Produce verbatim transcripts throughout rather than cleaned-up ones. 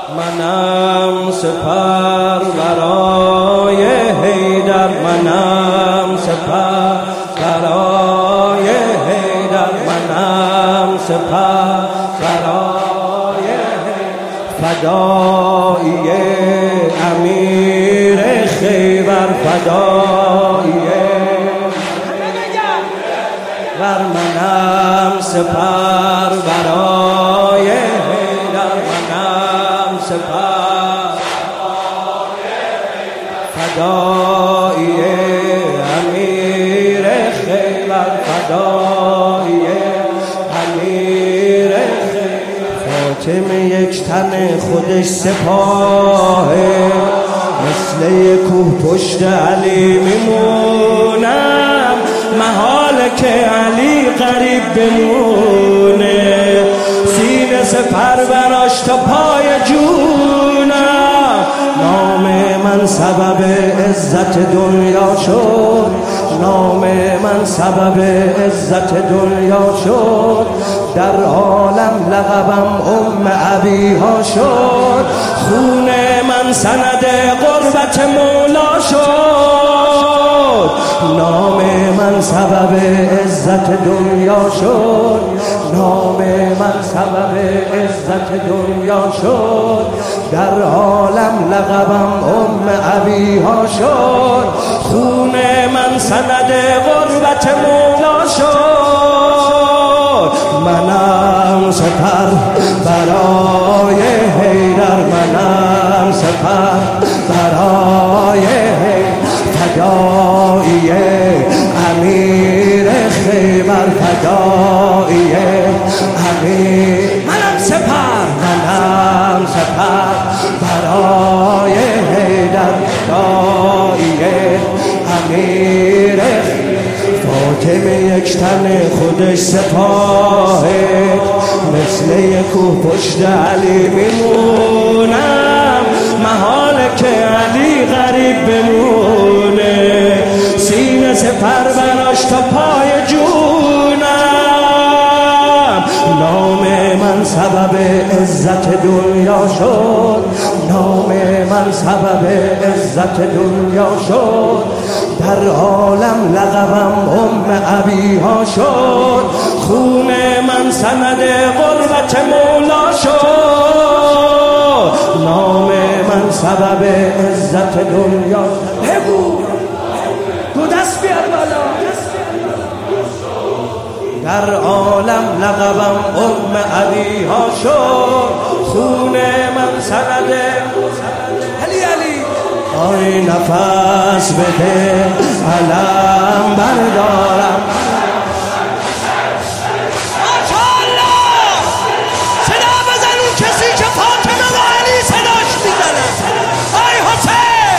منم سپر برای حیدر، منم سپر برای حیدر، منم سپر برای حیدر، فدایی امیر خیبر، فدایی ور منم سپر برای حیدر، منم سپر فدایی امیر خیبر، فدایی امیر خیبر. فاطمه یک تن خودش سپاهه، مثل یک کوه پشت علی میمونم، محاله که علی قریب بمونه، سینه سپر براش تا پای جونم. نام من سبب عزت دنیا شد، نام من سبب عزت دنیا شد، در عالم لقبم ام ابیها شد، خون من سند قربت مولا شد، نام من سبب عزت دنیا شد، نام من سبب عزت دنیا شد، در عالم لقبم ام ابیها شد، خون من سند قربت مولا شد. منم سپر برای حیدر، منم سپر برای حیدر، فدایی امیر خیبر، فدایی امیر. منم سپر، منم سپر برای حیدر، فدایی امیر. فاطمه یک تن خودش سپاهه، مثل یک کوه پشت علی میمونم، محاله که علی غریب بمونه، سینه سپر براش تا پای جونم. نام من سبب عزت دنیا شد، نام من سبب عزت دنیا شد، در عالم لقبم ام ابیها شد، خون من سند قربت مولا شد، نام من سبب عزت دنیا. بگو دو دست بیار بالا. در عالم لقبم ام ابیها شد، خون من سند علی علی. آی نفس بده علم بردارم، ماشاءالله صدا بزن اون کسی که فاطمه و علی صداش میزنه. آی حسین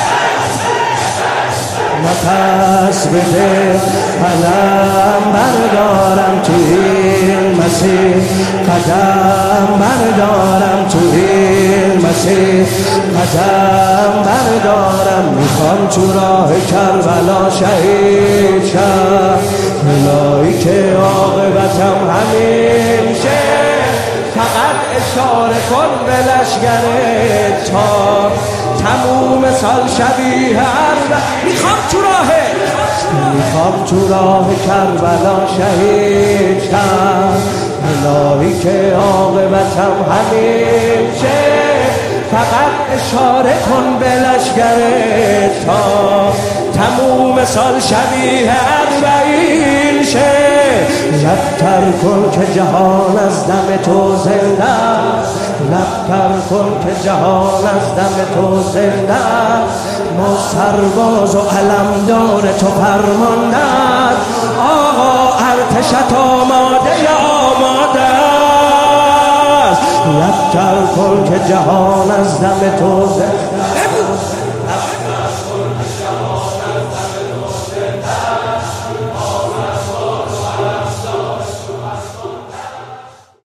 نفس بده علم بردارم، تو این مسیر قدم بردارم، تو این مسیر قدم بردارم، میخوام تو راه کربلا شهید شم، الهی که عاقبتم همین شه، فقط اشاره کن به لشگرت تا تموم سال شبیه عرب. میخوام تو راه میخوام تو راه کربلا شهید شم، الهی که عاقبتم همین شه، فقط اشاره کن به لشگرت تا تموم سال شبیه اربعین شه، لبتر کن که جهان از دم تو زنده، لبتر کن که جهان از دم تو زنده، ما سرباز و علمدار تو فرماندت، آقا ارتشت آماده آماده است، لبتر کن که جهان از دم تو زنده.